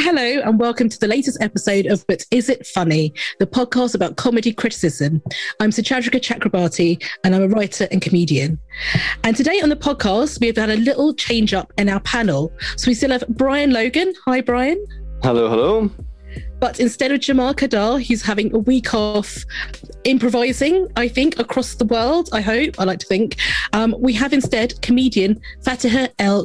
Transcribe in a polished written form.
Hello and welcome to the latest episode of But Is It Funny, the podcast about comedy criticism. I'm Suchandrika Chakrabarti and I'm a writer and comedian. And today on the podcast, we've had a little change up in our panel. So we still have Brian Logan. Hi, Brian. Hello, hello. But instead of Jamal Kadar, he's having a week off improvising, I think, across the world, I hope, I like to think. We have instead comedian Fateh El